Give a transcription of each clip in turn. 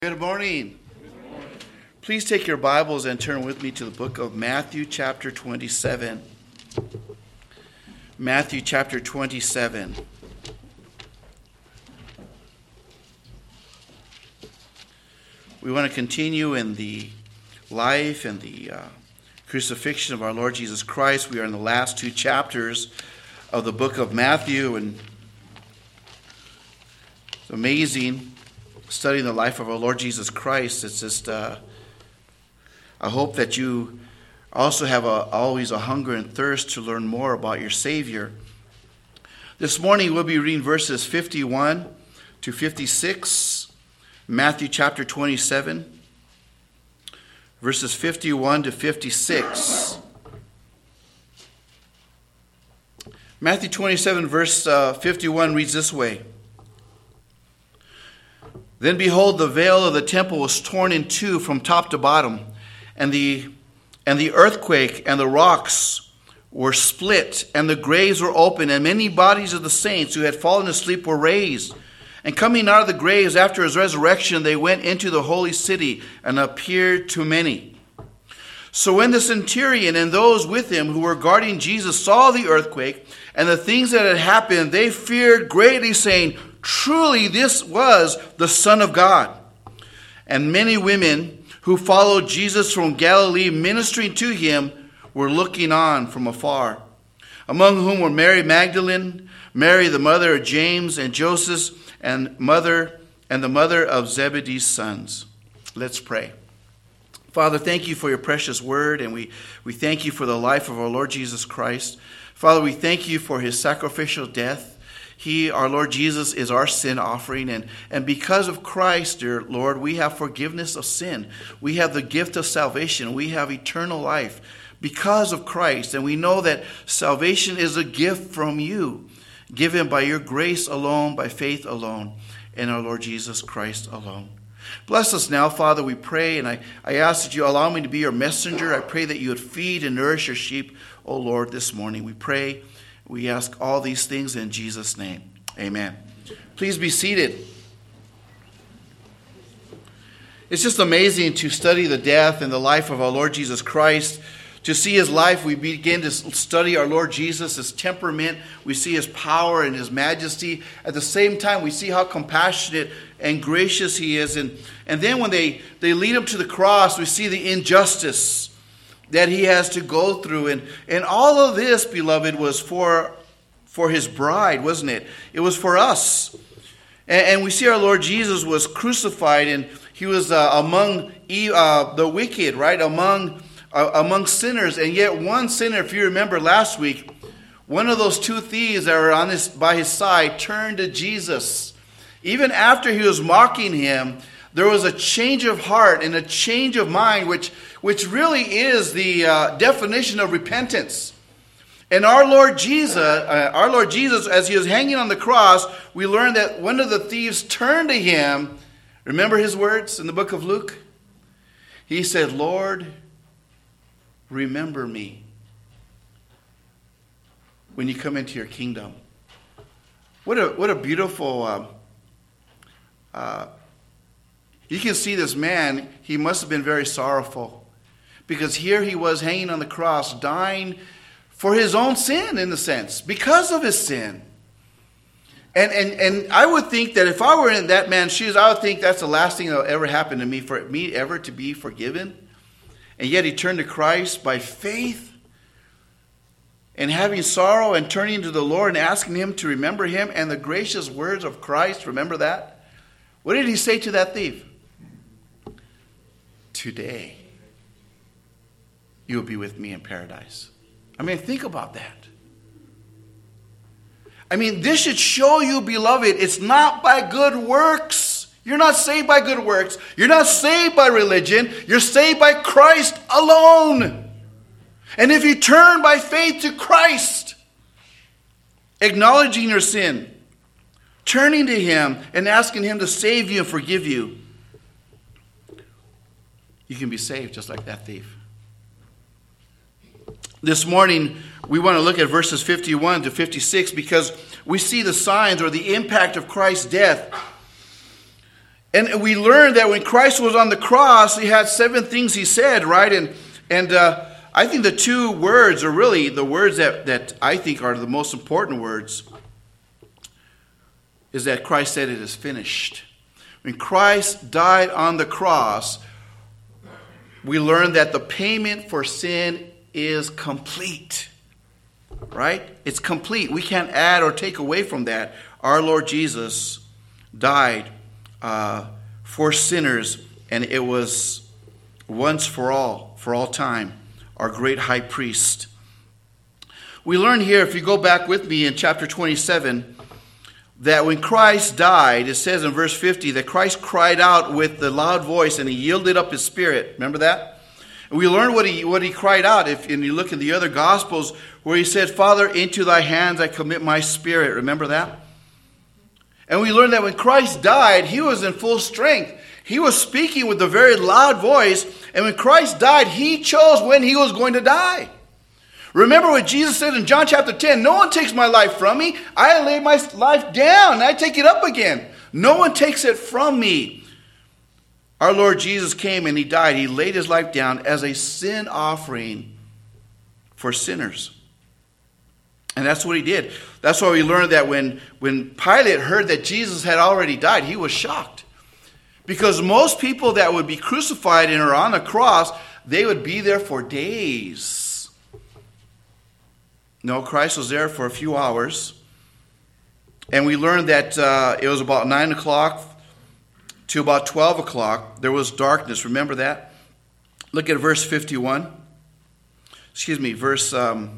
Good morning. Please take your Bibles and turn with me to the book of Matthew chapter 27. Matthew chapter 27. We want to continue in the life and the crucifixion of our Lord Jesus Christ. We are in the last two chapters of the book of Matthew, and it's amazing studying the life of our Lord Jesus Christ. It's just, I hope that you also have always a hunger and thirst to learn more about your Savior. This morning we'll be reading verses 51 to 56, Matthew chapter 27, verses 51 to 56. Matthew 27 verse 51 reads this way. Then behold, the veil of the temple was torn in two from top to bottom, and the earthquake and the rocks were split, and the graves were opened, and many bodies of the saints who had fallen asleep were raised. And coming out of the graves after his resurrection, they went into the holy city and appeared to many. So when the centurion and those with him who were guarding Jesus saw the earthquake and the things that had happened, they feared greatly, saying, "Truly this was the Son of God." And many women who followed Jesus from Galilee, ministering to him, were looking on from afar, among whom were Mary Magdalene, Mary the mother of James and Joseph, and the mother of Zebedee's sons. Let's pray. Father, thank you for your precious word, and we thank you for the life of our Lord Jesus Christ. Father, we thank you for his sacrificial death. He, our Lord Jesus, is our sin offering. And because of Christ, dear Lord, we have forgiveness of sin. We have the gift of salvation. We have eternal life because of Christ. And we know that salvation is a gift from you, given by your grace alone, by faith alone, in our Lord Jesus Christ alone. Bless us now, Father, we pray. And I ask that you allow me to be your messenger. I pray that you would feed and nourish your sheep, O Lord, this morning. We pray. We ask all these things in Jesus' name. Amen. Please be seated. It's just amazing to study the death and the life of our Lord Jesus Christ. To see his life, we begin to study our Lord Jesus, his temperament. We see his power and his majesty. At the same time, we see how compassionate and gracious he is. And then when they lead him to the cross, we see the injustice that he has to go through. And all of this, beloved, was for his bride, wasn't it? It was for us. And we see our Lord Jesus was crucified, and he was among the wicked, right? Among sinners. And yet one sinner, if you remember last week, one of those two thieves that were by his side turned to Jesus. Even after he was mocking him, there was a change of heart and a change of mind, which really is the definition of repentance. And our Lord Jesus, as he was hanging on the cross, we learned that one of the thieves turned to him. Remember his words in the book of Luke? He said, "Lord, remember me when you come into your kingdom." What a beautiful. You can see this man, he must have been very sorrowful, because here he was hanging on the cross, dying for his own sin, in a sense, because of his sin. And I would think that if I were in that man's shoes, I would think that's the last thing that will ever happen to me, for me ever to be forgiven. And yet he turned to Christ by faith, and having sorrow and turning to the Lord and asking him to remember him and the gracious words of Christ. Remember that? What did he say to that thief? "Today, you'll be with me in paradise." I mean, think about that. I mean, this should show you, beloved, it's not by good works. You're not saved by good works. You're not saved by religion. You're saved by Christ alone. And if you turn by faith to Christ, acknowledging your sin, turning to him and asking him to save you and forgive you, you can be saved just like that thief. This morning, we want to look at verses 51 to 56 because we see the signs or the impact of Christ's death And we learned that when Christ was on the cross, he had 7 things he said, right? And I think the 2 words are really the words that I think are the most important words, is that Christ said it is finished. When Christ died on the cross, we learned that the payment for sin is complete. Right? It's complete. We can't add or take away from that. Our Lord Jesus died for sinners, and it was once for all time, our great high priest. We learn here, if you go back with me in chapter 27, that when Christ died, it says in verse 50 that Christ cried out with the loud voice and he yielded up his spirit. Remember that? And we learn what he cried out. If and you look in the other Gospels where he said, Father, into thy hands I commit my spirit. Remember that? And we learn that when Christ died, he was in full strength. He was speaking with a very loud voice. And when Christ died, he chose when he was going to die. Remember what Jesus said in John chapter 10, no one takes my life from me. I lay my life down and I take it up again. No one takes it from me. Our Lord Jesus came and he died. He laid his life down as a sin offering for sinners. And that's what he did. That's why we learned that when Pilate heard that Jesus had already died, he was shocked. Because most people that would be crucified and are on the cross, they would be there for days. No, Christ was there for a few hours. And we learned that it was about 9 o'clock to about 12 o'clock. There was darkness. Remember that? Look at verse 51. Verse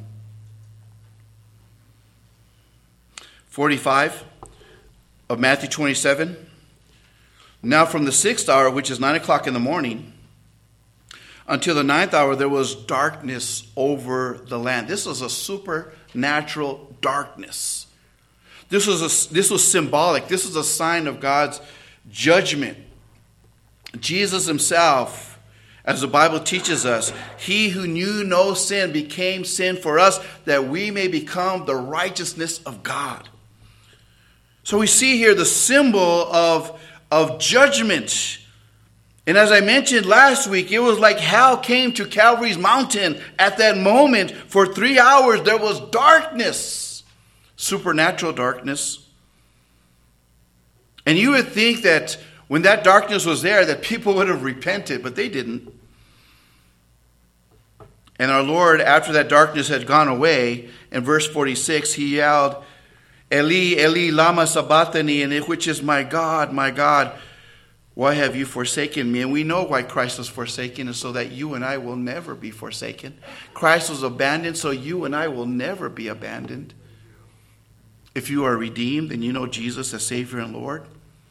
45 of Matthew 27. Now from the 6th hour, which is 9 o'clock in the morning, until the 9th hour, there was darkness over the land. This was a supernatural darkness. This was symbolic. This is a sign of God's judgment. Jesus himself, as the Bible teaches us, he who knew no sin became sin for us, that we may become the righteousness of God. So we see here the symbol of judgment. And as I mentioned last week, it was like hell came to Calvary's mountain at that moment. For 3 hours there was darkness, supernatural darkness. And you would think that when that darkness was there, that people would have repented, but they didn't. And our Lord, after that darkness had gone away, in verse 46, he yelled, Eli, Eli, lama sabachthani, and which is my God, why have you forsaken me? And we know why Christ was forsaken, is so that you and I will never be forsaken. Christ was abandoned, so you and I will never be abandoned. If you are redeemed and you know Jesus as Savior and Lord.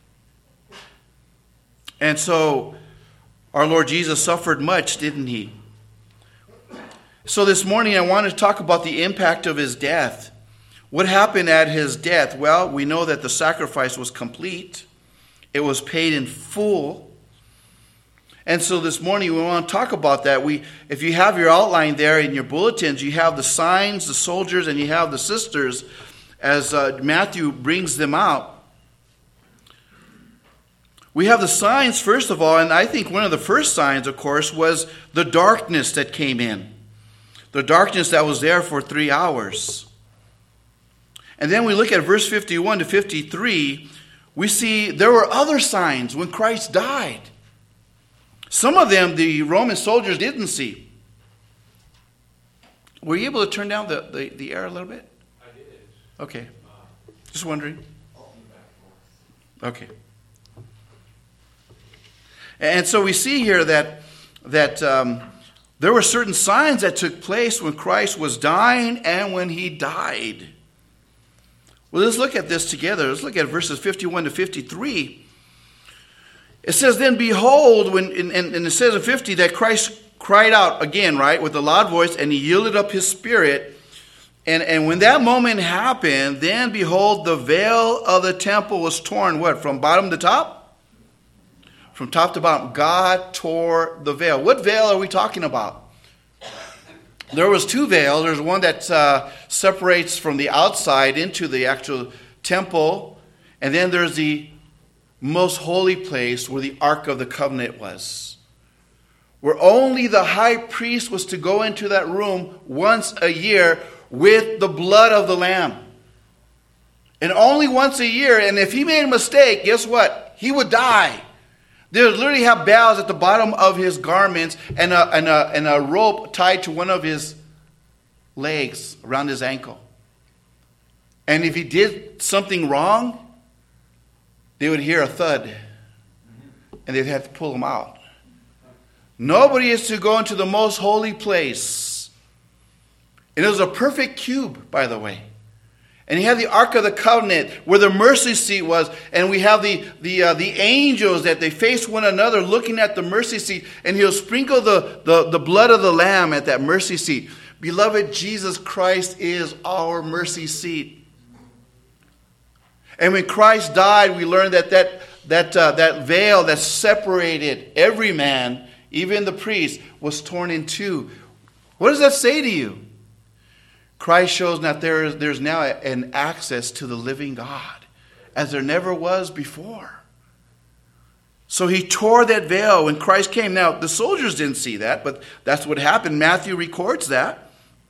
And so our Lord Jesus suffered much, didn't he? So this morning I want to talk about the impact of his death. What happened at his death? Well, we know that the sacrifice was complete. It was paid in full. And so this morning we want to talk about that. If you have your outline there in your bulletins, you have the signs, the soldiers, and you have the sisters as Matthew brings them out. We have the signs, first of all, and I think one of the first signs, of course, was the darkness that came in. The darkness that was there for 3 hours. And then we look at verse 51 to 53, we see there were other signs when Christ died. Some of them the Roman soldiers didn't see. Were you able to turn down the air a little bit? I did. Okay. Just wondering. Okay. And so we see here that there were certain signs that took place when Christ was dying and when he died. Well, let's look at this together. Let's look at verses 51 to 53. It says, then behold, and it says in 50 that Christ cried out again, right, with a loud voice, and he yielded up his spirit. And when that moment happened, then behold, the veil of the temple was torn, what, from bottom to top? From top to bottom. God tore the veil. What veil are we talking about? There was 2 veils. There's one that separates from the outside into the actual temple. And then there's the most holy place where the Ark of the Covenant was, where only the high priest was to go into that room once a year with the blood of the Lamb. And only once a year. And if he made a mistake, guess what? He would die. They would literally have bells at the bottom of his garments and a rope tied to one of his legs around his ankle. And if he did something wrong, they would hear a thud. And they'd have to pull him out. Nobody is to go into the most holy place. And it was a perfect cube, by the way. And he had the Ark of the Covenant where the mercy seat was. And we have the angels that they face one another looking at the mercy seat. And he'll sprinkle the blood of the Lamb at that mercy seat. Beloved, Jesus Christ is our mercy seat. And when Christ died, we learned that veil that separated every man, even the priest, was torn in two. What does that say to you? Christ shows that there's now an access to the living God, as there never was before. So he tore that veil when Christ came. Now, the soldiers didn't see that, but that's what happened. Matthew records that.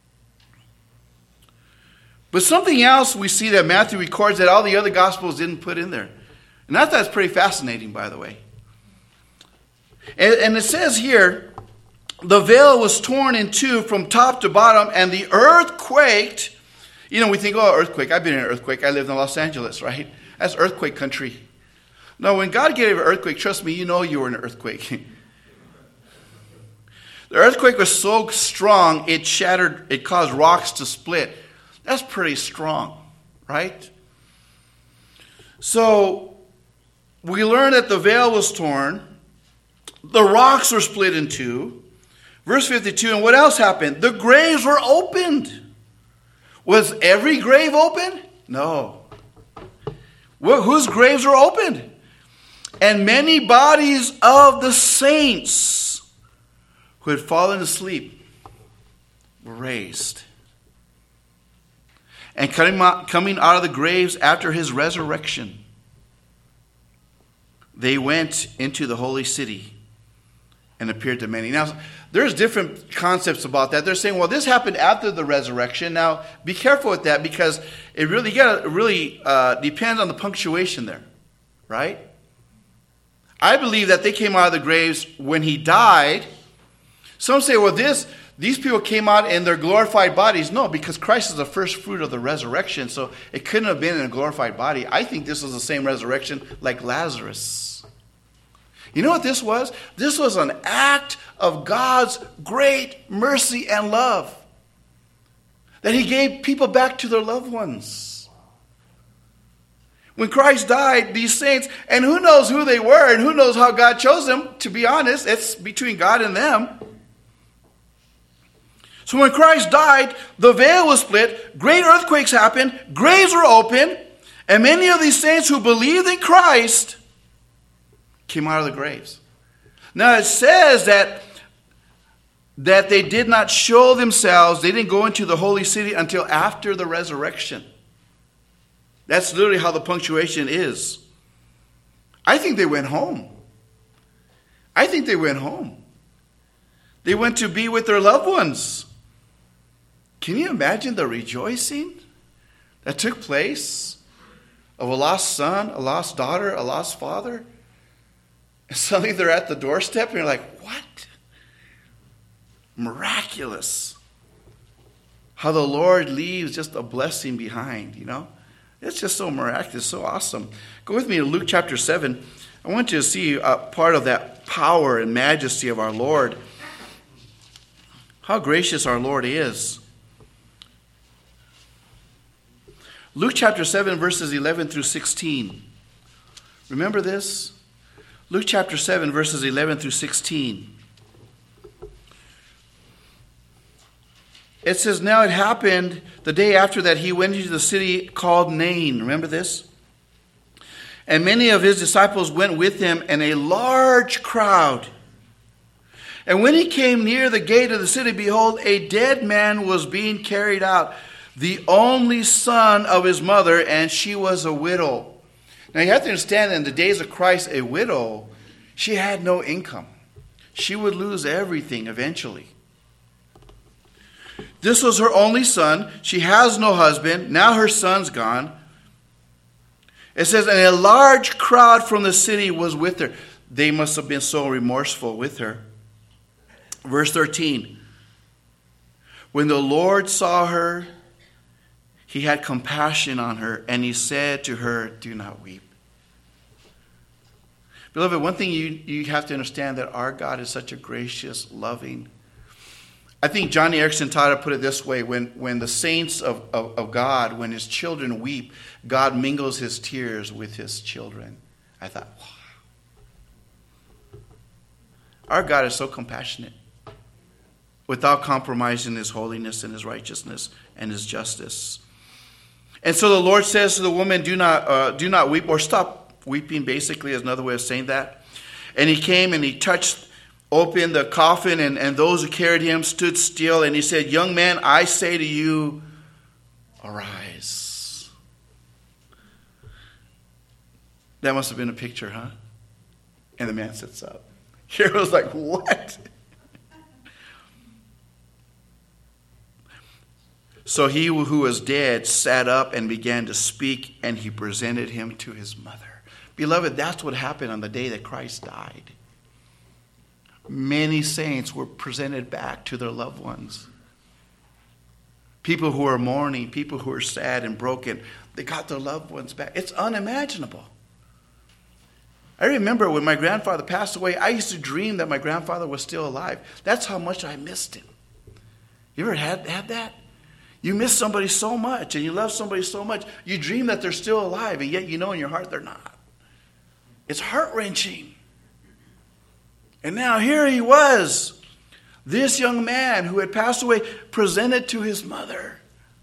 But something else we see that Matthew records that all the other Gospels didn't put in there. And that's pretty fascinating, by the way. And it says here, the veil was torn in two from top to bottom, and the earth quaked. You know, we think, oh, earthquake. I've been in an earthquake. I lived in Los Angeles, right? That's earthquake country. No, when God gave an earthquake, trust me, you know you were in an earthquake. The earthquake was so strong, it shattered, it caused rocks to split. That's pretty strong, right? So, we learn that the veil was torn. The rocks were split in two. Verse 52, and what else happened? The graves were opened. Was every grave open? No. Whose graves were opened? And many bodies of the saints who had fallen asleep were raised. And coming out of the graves after his resurrection, they went into the holy city and appeared to many. Now, there's different concepts about that. They're saying, well, this happened after the resurrection. Now, be careful with that because it really depends on the punctuation there, right? I believe that they came out of the graves when he died. Some say, well, these people came out in their glorified bodies. No, because Christ is the first fruit of the resurrection, so it couldn't have been in a glorified body. I think this was the same resurrection like Lazarus. You know what this was? This was an act of God's great mercy and love. That he gave people back to their loved ones. When Christ died, these saints, and who knows who they were and who knows how God chose them, to be honest, it's between God and them. So when Christ died, the veil was split, great earthquakes happened, graves were open, and many of these saints who believed in Christ came out of the graves. Now it says that they did not show themselves, they didn't go into the holy city until after the resurrection. That's literally how the punctuation is. I think they went home. They went to be with their loved ones. Can you imagine the rejoicing that took place of a lost son, a lost daughter, a lost father? And suddenly they're at the doorstep and you're like, what? Miraculous. How the Lord leaves just a blessing behind, you know? It's just so miraculous, so awesome. Go with me to Luke chapter 7. I want you to see part of that power and majesty of our Lord. How gracious our Lord is. Luke chapter 7, verses 11 through 16. Remember this? Luke chapter 7, verses 11 through 16. It says, now it happened the day after that he went into the city called Nain. Remember this? And many of his disciples went with him, and a large crowd. And when he came near the gate of the city, behold, a dead man was being carried out, the only son of his mother, and she was a widow. Now you have to understand that in the days of Christ, a widow, she had no income. She would lose everything eventually. This was her only son. She has no husband. Now her son's gone. It says, and a large crowd from the city was with her. They must have been so remorseful with her. Verse 13. When the Lord saw her, he had compassion on her, and he said to her, do not weep. Beloved, one thing you have to understand, that our God is such a gracious, loving. I think Johnny Erickson Tada put it this way: when the saints of God, when his children weep, God mingles his tears with his children. I thought, wow. Our God is so compassionate, without compromising his holiness and his righteousness and his justice. And so the Lord says to the woman, do not weep, or stop weeping, basically, is another way of saying that. And he came and he opened the coffin, and those who carried him stood still. And he said, young man, I say to you, arise. That must have been a picture, huh? And the man sits up. Here was like, what? So he who was dead sat up and began to speak, and he presented him to his mother. Beloved, that's what happened on the day that Christ died. Many saints were presented back to their loved ones. People who are mourning, people who are sad and broken, they got their loved ones back. It's unimaginable. I remember when my grandfather passed away, I used to dream that my grandfather was still alive. That's how much I missed him. You ever had that? You miss somebody so much, and you love somebody so much, you dream that they're still alive, and yet you know in your heart they're not. It's heart-wrenching. And now here he was, this young man who had passed away, presented to his mother.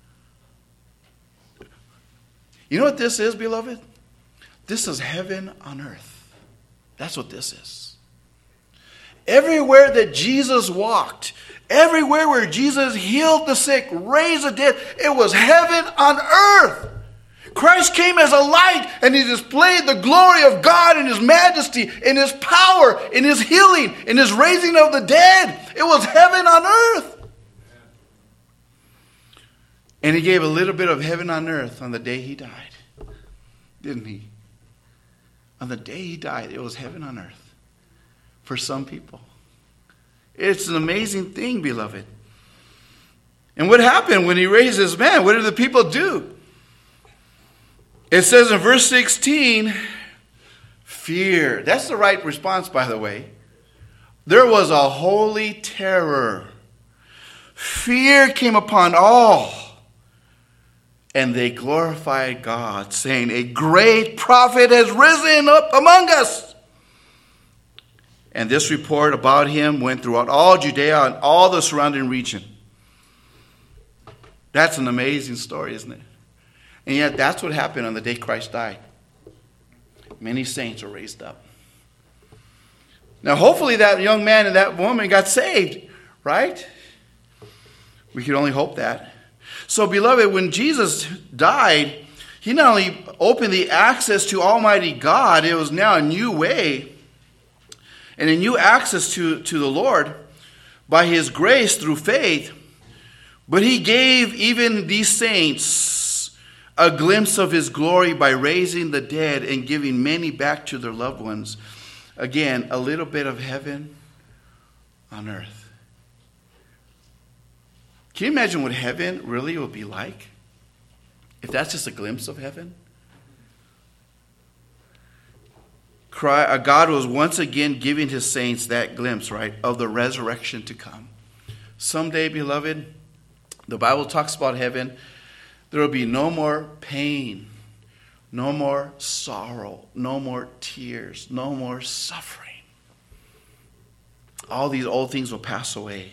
You know what this is, beloved? This is heaven on earth. That's what this is. Everywhere that Jesus walked, everywhere where Jesus healed the sick, raised the dead, it was heaven on earth. Christ came as a light, and he displayed the glory of God in his majesty, in his power, in his healing, in his raising of the dead. It was heaven on earth. And he gave a little bit of heaven on earth on the day he died. Didn't he? On the day he died, it was heaven on earth for some people. It's an amazing thing, beloved. And what happened when he raised this man? What did the people do? It says in verse 16, fear. That's the right response, by the way. There was a holy terror. Fear came upon all. And they glorified God, saying, a great prophet has risen up among us. And this report about him went throughout all Judea and all the surrounding region. That's an amazing story, isn't it? And yet that's what happened on the day Christ died. Many saints were raised up. Now hopefully that young man and that woman got saved, right? We could only hope that. So beloved, when Jesus died, he not only opened the access to Almighty God, it was now a new way and a new access to the Lord by his grace through faith, but he gave even these saints a glimpse of his glory by raising the dead and giving many back to their loved ones. Again, a little bit of heaven on earth. Can you imagine what heaven really will be like? If that's just a glimpse of heaven? God was once again giving his saints that glimpse, right, of the resurrection to come. Someday, beloved, the Bible talks about heaven. There will be no more pain, no more sorrow, no more tears, no more suffering. All these old things will pass away.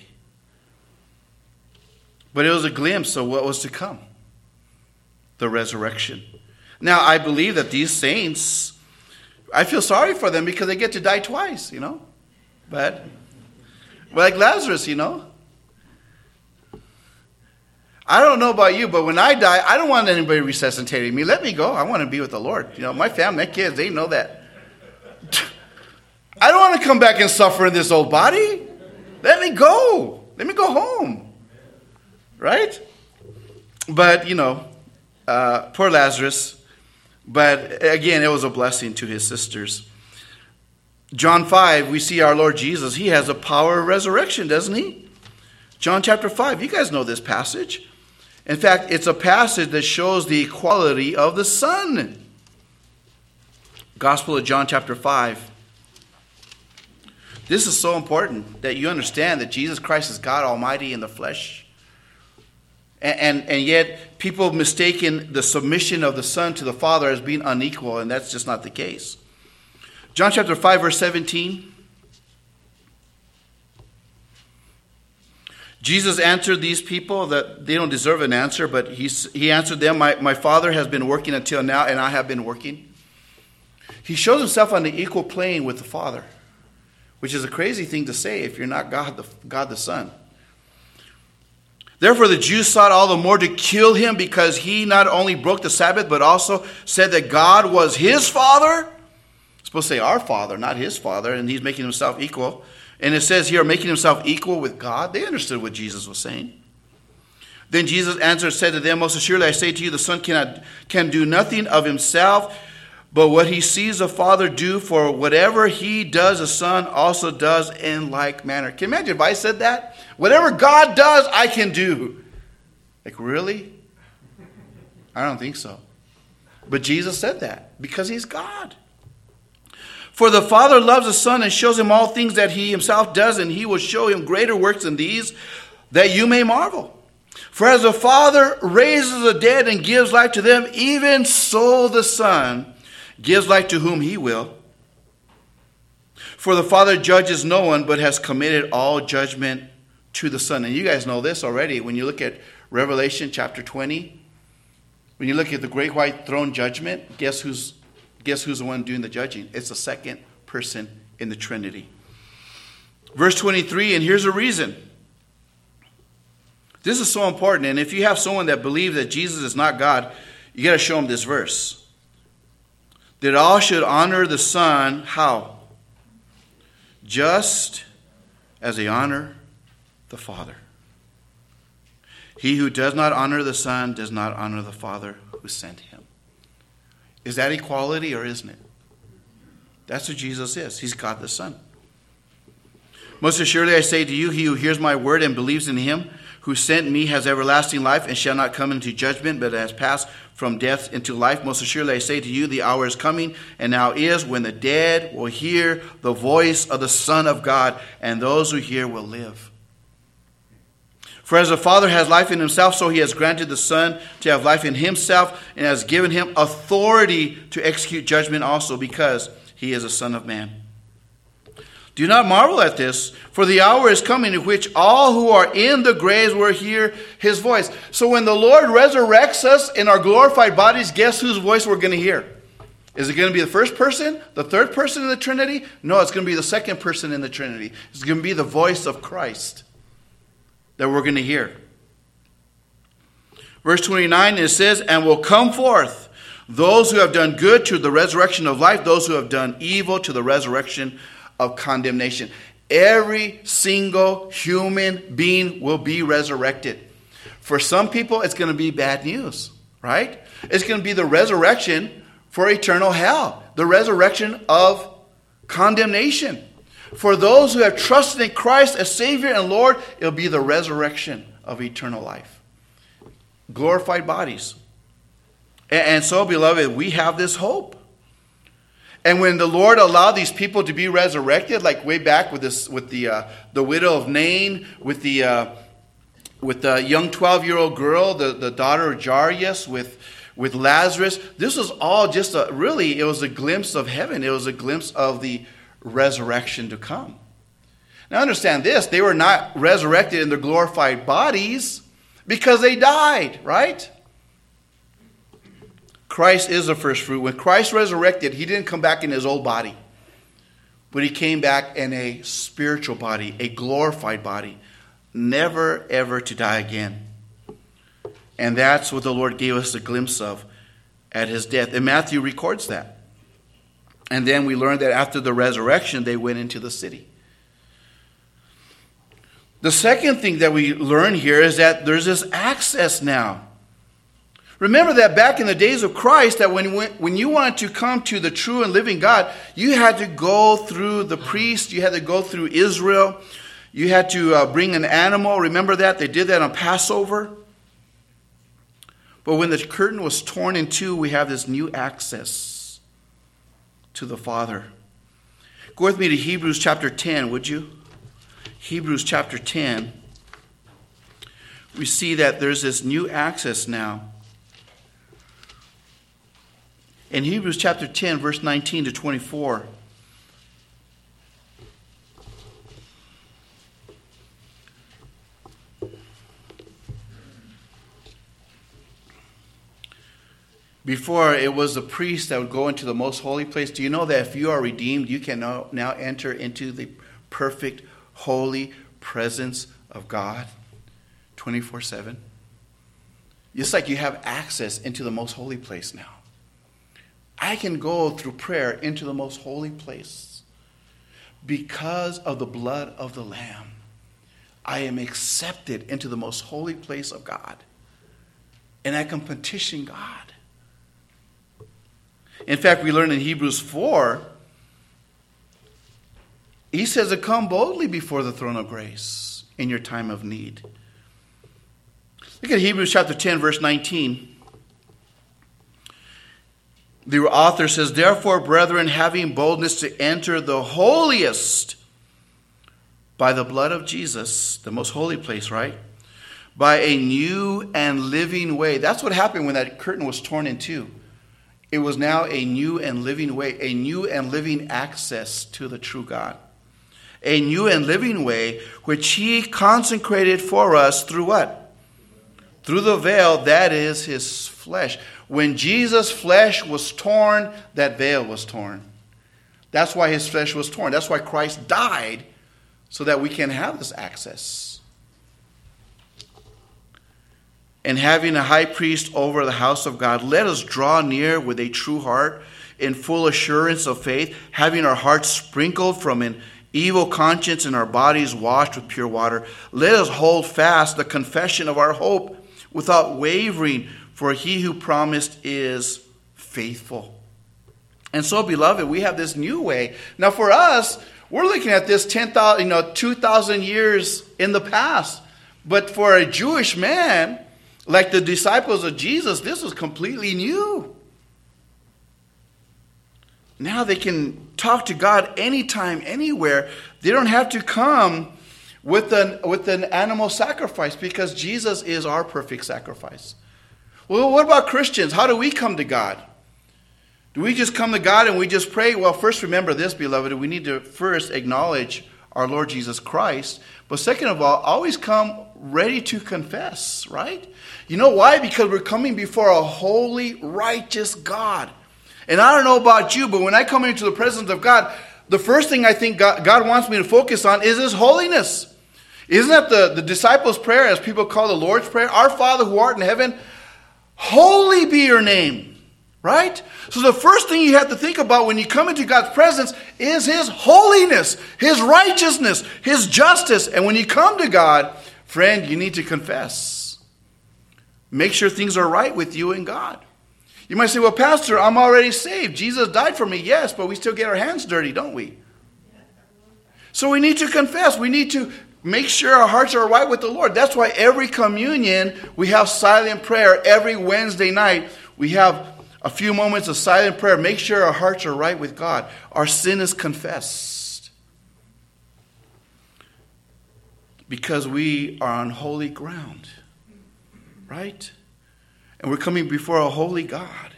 But it was a glimpse of what was to come, the resurrection. Now, I believe that these saints, I feel sorry for them because they get to die twice, But like Lazarus, I don't know about you, but when I die, I don't want anybody resuscitating me. Let me go. I want to be with the Lord. You know, my family, my kids, they know that. I don't want to come back and suffer in this old body. Let me go. Let me go home. Right? But, you know, poor Lazarus. But again, it was a blessing to his sisters. John 5, we see our Lord Jesus. He has a power of resurrection, doesn't he? John chapter 5. You guys know this passage. In fact, it's a passage that shows the equality of the Son. Gospel of John chapter 5. This is so important that you understand that Jesus Christ is God Almighty in the flesh. And yet people have mistaken the submission of the Son to the Father as being unequal, and that's just not the case. John chapter 5, verse 17. Jesus answered these people that they don't deserve an answer, but he answered them, my Father has been working until now, and I have been working. He shows himself on the equal plane with the Father, which is a crazy thing to say if you're not God the Son. Therefore the Jews sought all the more to kill him, because he not only broke the Sabbath, but also said that God was his Father. It's supposed to say our Father, not his Father, and he's making himself equal. And it says here, making himself equal with God. They understood what Jesus was saying. Then Jesus answered, said to them, most assuredly I say to you, the Son can do nothing of himself, but what he sees the Father do, for whatever he does, the Son also does in like manner. Can you imagine if I said that? Whatever God does, I can do. Like, really? I don't think so. But Jesus said that because he's God. For the Father loves the Son and shows him all things that he himself does, and he will show him greater works than these, that you may marvel. For as the Father raises the dead and gives life to them, even so the Son gives life to whom he will. For the Father judges no one, but has committed all judgment to the Son. And you guys know this already. When you look at Revelation chapter 20, when you look at the great white throne judgment, guess who's the one doing the judging? It's the second person in the Trinity. Verse 23, and here's a reason. This is so important. And if you have someone that believes that Jesus is not God, you got to show them this verse. That all should honor the Son, how? Just as they honor the Father. He who does not honor the Son does not honor the Father who sent him. Is that equality or isn't it? That's what Jesus is. He's God the Son. Most assuredly I say to you, he who hears my word and believes in him who sent me has everlasting life and shall not come into judgment, but has passed from death into life. Most assuredly I say to you, the hour is coming, and now is, when the dead will hear the voice of the Son of God, and those who hear will live. For as the Father has life in himself, so he has granted the Son to have life in himself, and has given him authority to execute judgment also, because he is a Son of Man. Do not marvel at this, for the hour is coming in which all who are in the graves will hear his voice. So when the Lord resurrects us in our glorified bodies, guess whose voice we're going to hear? Is it going to be the first person, the third person in the Trinity? No, it's going to be the second person in the Trinity. It's going to be the voice of Christ that we're going to hear. Verse 29, it says, and will come forth those who have done good to the resurrection of life, those who have done evil to the resurrection of condemnation. Every single human being will be resurrected. For some people, it's going to be bad news, right? It's going to be the resurrection for eternal hell, the resurrection of condemnation. For those who have trusted in Christ as Savior and Lord, it'll be the resurrection of eternal life. Glorified bodies. And so, beloved, we have this hope. And when the Lord allowed these people to be resurrected, like way back with the widow of Nain, with the young 12-year-old girl, the daughter of Jairus, with Lazarus, this was all just it was a glimpse of heaven. It was a glimpse of the resurrection to come. Now understand this, they were not resurrected in their glorified bodies because they died, right? Christ is the first fruit. When Christ resurrected, he didn't come back in his old body, but he came back in a spiritual body, a glorified body, never ever to die again. And that's what the Lord gave us a glimpse of at his death. And Matthew records that. And then we learned that after the resurrection, they went into the city. The second thing that we learn here is that there's this access now. Remember that back in the days of Christ, that when you wanted to come to the true and living God, you had to go through the priest, you had to go through Israel, you had to bring an animal. Remember that? They did that on Passover. But when the curtain was torn in two, we have this new access to the Father. Go with me to Hebrews chapter 10, would you? Hebrews chapter 10. We see that there's this new access now. In Hebrews chapter 10, verse 19 to 24. Before, it was the priest that would go into the most holy place. Do you know that if you are redeemed, you can now enter into the perfect, holy presence of God 24/7? It's like you have access into the most holy place now. I can go through prayer into the most holy place because of the blood of the Lamb. I am accepted into the most holy place of God, and I can petition God. In fact, we learn in Hebrews 4, he says to come boldly before the throne of grace in your time of need. Look at Hebrews chapter 10, verse 19. The author says, therefore, brethren, having boldness to enter the holiest by the blood of Jesus, the most holy place, right? By a new and living way. That's what happened when that curtain was torn in two. It was now a new and living way, a new and living access to the true God. A new and living way which he consecrated for us through what? Through the veil, that is his flesh. When Jesus' flesh was torn, that veil was torn. That's why his flesh was torn. That's why Christ died, so that we can have this access. And having a high priest over the house of God, let us draw near with a true heart, in full assurance of faith, having our hearts sprinkled from an evil conscience and our bodies washed with pure water. Let us hold fast the confession of our hope without wavering, for he who promised is faithful. And so, beloved, we have this new way. Now, for us, we're looking at this 2,000 years in the past. But for a Jewish man, like the disciples of Jesus, this was completely new. Now they can talk to God anytime, anywhere. They don't have to come with an animal sacrifice, because Jesus is our perfect sacrifice. Well, what about Christians? How do we come to God? Do we just come to God and we just pray? Well, first remember this, beloved. We need to first acknowledge our Lord Jesus Christ. But second of all, always come ready to confess, right? You know why? Because we're coming before a holy, righteous God. And I don't know about you, but when I come into the presence of God, the first thing I think God wants me to focus on is his holiness. Isn't that the disciples' prayer, as people call the Lord's Prayer? Our Father who art in heaven, holy be your name. Right? So the first thing you have to think about when you come into God's presence is his holiness, his righteousness, his justice. And when you come to God, friend, you need to confess. Make sure things are right with you and God. You might say, well, Pastor, I'm already saved. Jesus died for me. Yes, but we still get our hands dirty, don't we? So we need to confess. We need to make sure our hearts are right with the Lord. That's why every communion, we have silent prayer. Every Wednesday night, we have a few moments of silent prayer. Make sure our hearts are right with God. Our sin is confessed. Because we are on holy ground. Right? And we're coming before a holy God.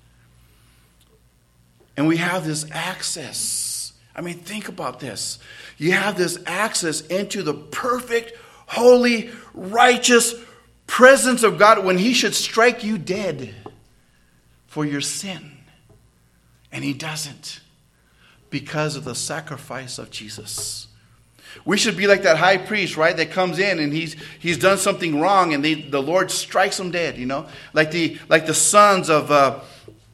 And we have this access. I mean, think about this. You have this access into the perfect, holy, righteous presence of God when he should strike you dead for your sin. And he doesn't, because of the sacrifice of Jesus. We should be like that high priest, right? That comes in and he's done something wrong, and the Lord strikes him dead. Like the sons of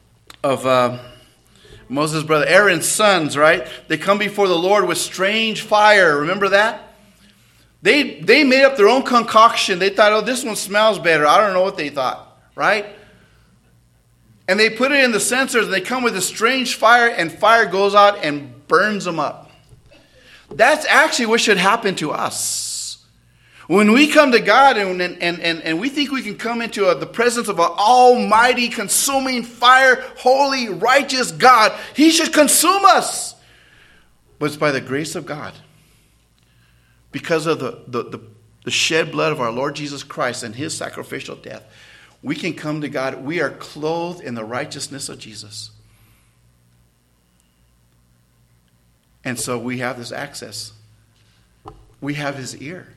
Moses' brother Aaron's sons, right? They come before the Lord with strange fire. Remember that? They made up their own concoction. They thought, oh, this one smells better. I don't know what they thought, right? And they put it in the censers, and they come with a strange fire, and fire goes out and burns them up. That's actually what should happen to us. When we come to God and we think we can come into the presence of an almighty, consuming fire, holy, righteous God, He should consume us. But it's by the grace of God. Because of the shed blood of our Lord Jesus Christ and His sacrificial death, we can come to God. We are clothed in the righteousness of Jesus. And so we have this access. We have His ear.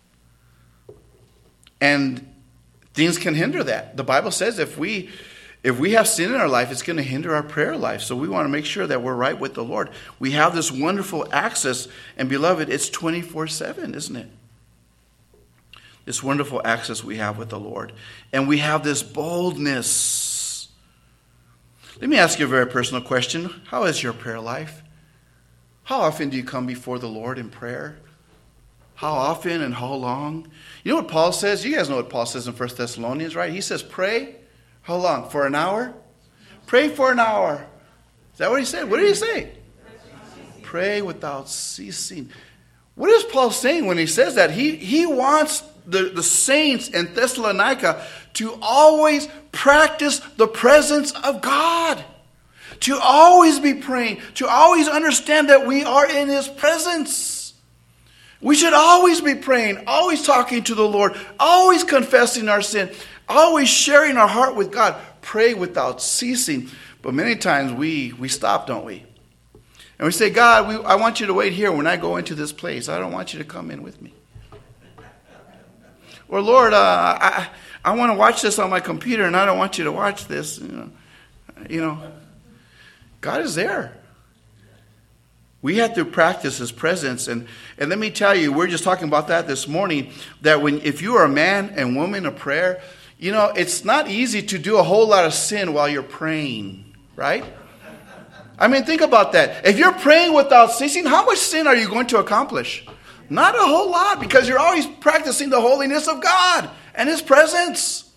And things can hinder that. The Bible says if we have sin in our life, it's going to hinder our prayer life. So we want to make sure that we're right with the Lord. We have this wonderful access. And beloved, it's 24/7, isn't it? This wonderful access we have with the Lord. And we have this boldness. Let me ask you a very personal question. How is your prayer life? How often do you come before the Lord in prayer? How often and how long? You know what Paul says? You guys know what Paul says in 1 Thessalonians, right? He says, pray. How long? For an hour? Pray for an hour. Is that what he said? What did he say? Pray without ceasing. What is Paul saying when he says that? He wants the saints in Thessalonica to always practice the presence of God. To always be praying. To always understand that we are in His presence. We should always be praying. Always talking to the Lord. Always confessing our sin. Always sharing our heart with God. Pray without ceasing. But many times we stop, don't we? And we say, God, I want you to wait here when I go into this place. I don't want you to come in with me. Or Lord, I want to watch this on my computer and I don't want you to watch this. You know. God is there. We have to practice His presence. And let me tell you, we're just talking about that this morning, that if you are a man and woman of prayer, it's not easy to do a whole lot of sin while you're praying, right? I mean, think about that. If you're praying without ceasing, how much sin are you going to accomplish? Not a whole lot, because you're always practicing the holiness of God and His presence.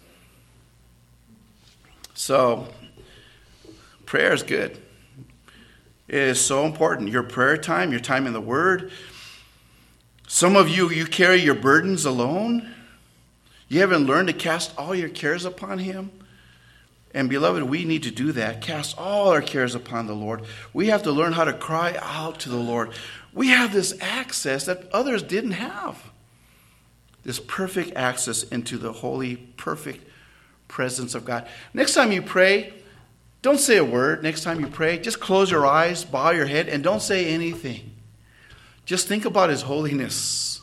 So, prayer is good. It is so important. Your prayer time, your time in the Word. Some of you carry your burdens alone. You haven't learned to cast all your cares upon Him. And beloved, we need to do that. Cast all our cares upon the Lord. We have to learn how to cry out to the Lord. We have this access that others didn't have. This perfect access into the holy, perfect presence of God. Next time you pray, don't say a word. Next time you pray, just close your eyes, bow your head, and don't say anything. Just think about His holiness.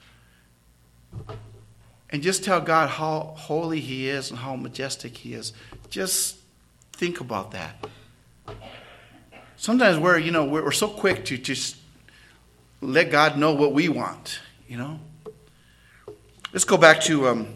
And just tell God how holy He is and how majestic He is. Just think about that. Sometimes we're so quick to just let God know what we want, Let's go back to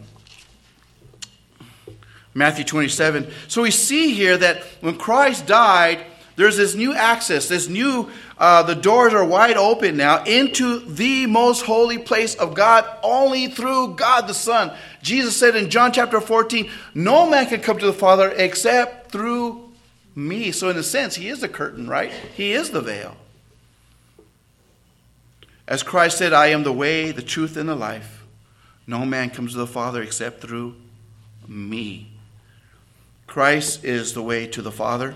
Matthew 27. So we see here that when Christ died, there's this new access, the doors are wide open now into the most holy place of God, only through God the Son. Jesus said in John chapter 14, no man can come to the Father except through me. So in a sense, He is the curtain, right? He is the veil. As Christ said, I am the way, the truth, and the life. No man comes to the Father except through me. Christ is the way to the Father.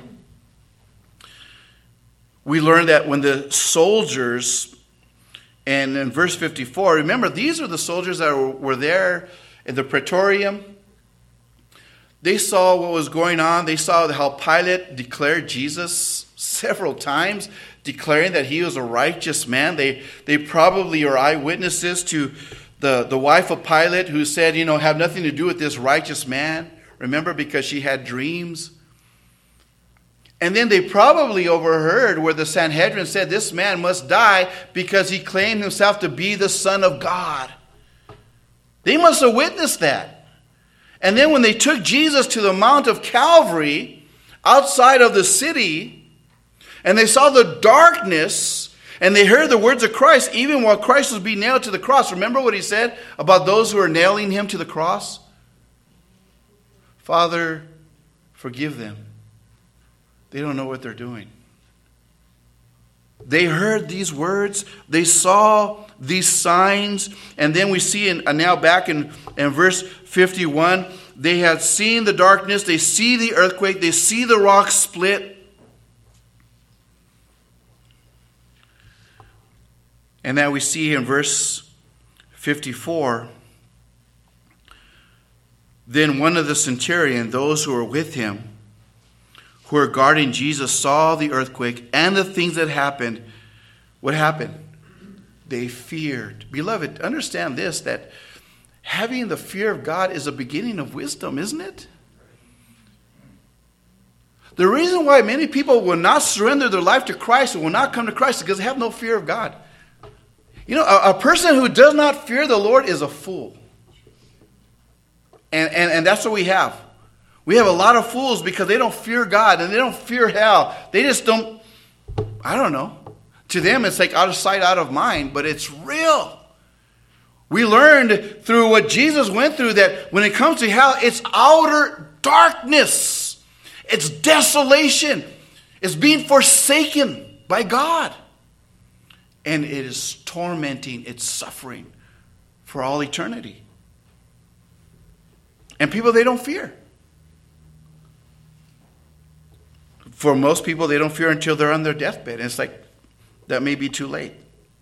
We learn that when the soldiers, and in verse 54, remember, these are the soldiers that were there in the Praetorium. They saw what was going on. They saw how Pilate declared Jesus several times, declaring that He was a righteous man. They probably are eyewitnesses to the wife of Pilate who said, have nothing to do with this righteous man. Remember, because she had dreams. And then they probably overheard where the Sanhedrin said this man must die because he claimed himself to be the Son of God. They must have witnessed that. And then when they took Jesus to the Mount of Calvary outside of the city, and they saw the darkness, and they heard the words of Christ, even while Christ was being nailed to the cross. Remember what he said about those who are nailing him to the cross? Father, forgive them. They don't know what they're doing. They heard these words. They saw these signs. And then we see now back in verse 51, they had seen the darkness. They see the earthquake. They see the rocks split. And now we see in verse 54, then one of the centurion, those who were with him, who were guarding Jesus, saw the earthquake and the things that happened. What happened? They feared. Beloved, understand this, that having the fear of God is a beginning of wisdom, isn't it? The reason why many people will not surrender their life to Christ and will not come to Christ is because they have no fear of God. You know, a person who does not fear the Lord is a fool. And that's what we have. We have a lot of fools because they don't fear God and they don't fear hell. They just don't, I don't know. To them, it's like out of sight, out of mind, but it's real. We learned through what Jesus went through that when it comes to hell, it's outer darkness. It's desolation. It's being forsaken by God. And it is tormenting, it's suffering for all eternity. And people, they don't fear. For most people, they don't fear until they're on their deathbed. And it's like, that may be too late.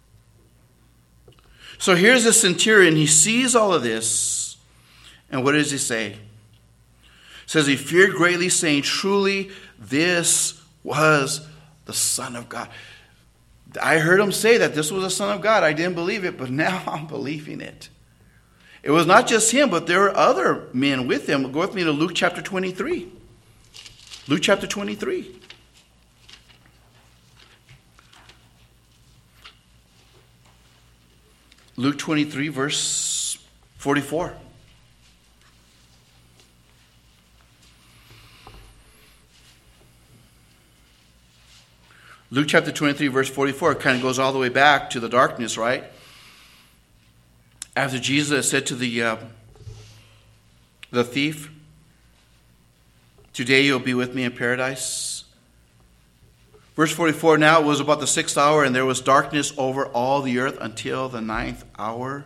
So here's the centurion. He sees all of this. And what does he say? It says he feared greatly, saying, truly, this was the Son of God. I heard him say that this was the Son of God. I didn't believe it, but now I'm believing it. It was not just him, but there were other men with him. Go with me to Luke chapter 23. Luke chapter 23. Luke 23, verse 44. Luke chapter 23, verse 44, kind of goes all the way back to the darkness, right? After Jesus said to the thief, today you'll be with me in paradise. Verse 44, now it was about the 6th hour, and there was darkness over all the earth until the 9th hour.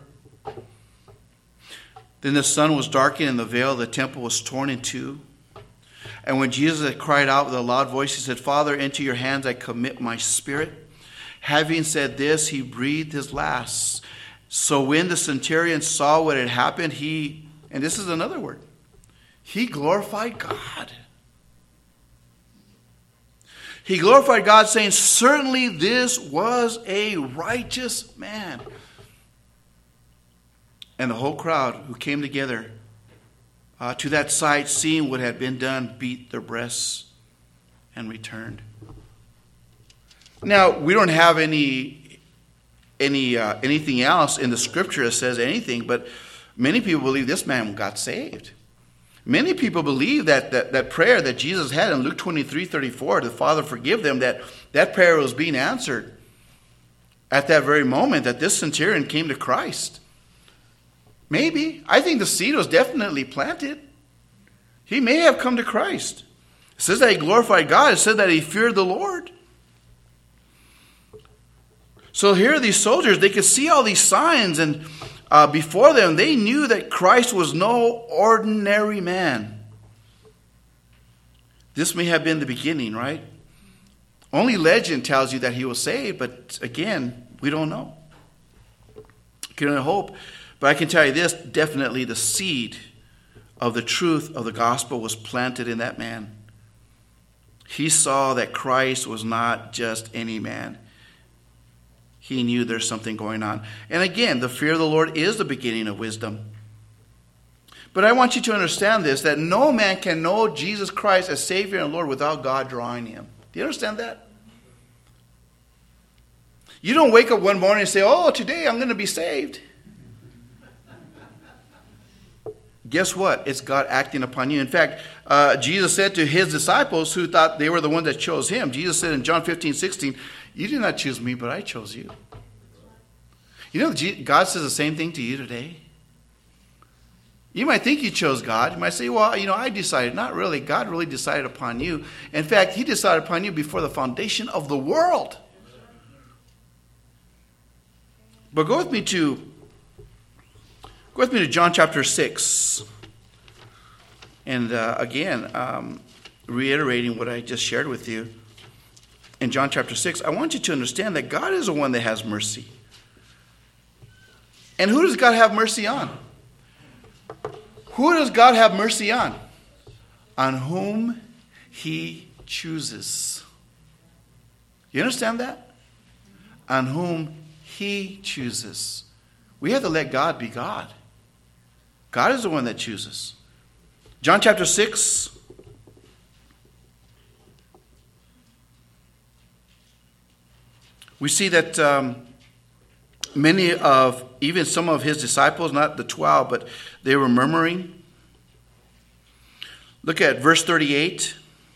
Then the sun was darkened, and the veil of the temple was torn in two. And when Jesus had cried out with a loud voice, he said, Father, into your hands I commit my spirit. Having said this, he breathed his last. So when the centurion saw what had happened, and this is another word, he glorified God. He glorified God, saying, certainly this was a righteous man. And the whole crowd who came together to that sight, seeing what had been done, beat their breasts and returned. Now, we don't have anything else in the scripture that says anything, but many people believe this man got saved. Many people believe that prayer that Jesus had in Luke 23:34, the Father forgive them, that prayer was being answered at that very moment that this centurion came to Christ. Maybe. I think the seed was definitely planted. He may have come to Christ. It says that he glorified God. It said that he feared the Lord. So here these soldiers, they could see all these signs, and before them, they knew that Christ was no ordinary man. This may have been the beginning, right? Only legend tells you that he was saved, but again, we don't know. Can only hope. But I can tell you this, definitely the seed of the truth of the gospel was planted in that man. He saw that Christ was not just any man. He knew there's something going on. And again, the fear of the Lord is the beginning of wisdom. But I want you to understand this, that no man can know Jesus Christ as Savior and Lord without God drawing him. Do you understand that? You don't wake up one morning and say, oh, today I'm going to be saved. Guess what? It's God acting upon you. In fact, Jesus said to his disciples who thought they were the ones that chose him, Jesus said in John 15:16, you did not choose me, but I chose you. You know, God says the same thing to you today. You might think you chose God. You might say, well, I decided. Not really. God really decided upon you. In fact, he decided upon you before the foundation of the world. But go with me to John chapter 6. And again, reiterating what I just shared with you. In John chapter 6, I want you to understand that God is the one that has mercy. And who does God have mercy on? Who does God have mercy on? On whom he chooses. You understand that? On whom he chooses. We have to let God be God. God is the one that chooses. John chapter 6. We see that many of, even some of his disciples, not the 12, but they were murmuring. Look at verse 38.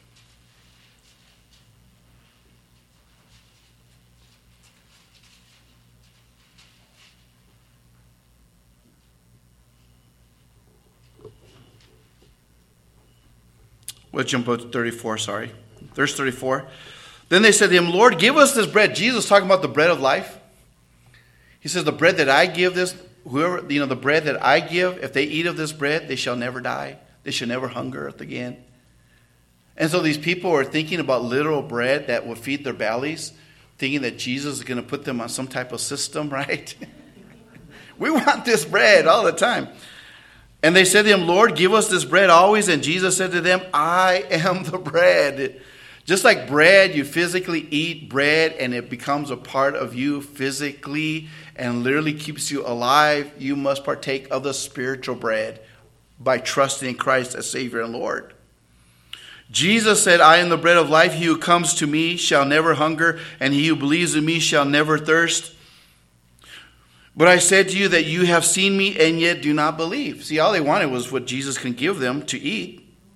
We'll jump up to 34, sorry. Verse 34. Then they said to him, Lord, give us this bread. Jesus talking about the bread of life. He says, the bread that I give the bread that I give, if they eat of this bread, they shall never die. They shall never hunger again. And so these people are thinking about literal bread that will feed their bellies, thinking that Jesus is going to put them on some type of system, right? We want this bread all the time. And they said to him, Lord, give us this bread always. And Jesus said to them, I am the bread. Just like bread, you physically eat bread and it becomes a part of you physically and literally keeps you alive, you must partake of the spiritual bread by trusting in Christ as Savior and Lord. Jesus said, I am the bread of life. He who comes to me shall never hunger, and he who believes in me shall never thirst. But I said to you that you have seen me and yet do not believe. See, all they wanted was what Jesus can give them to eat.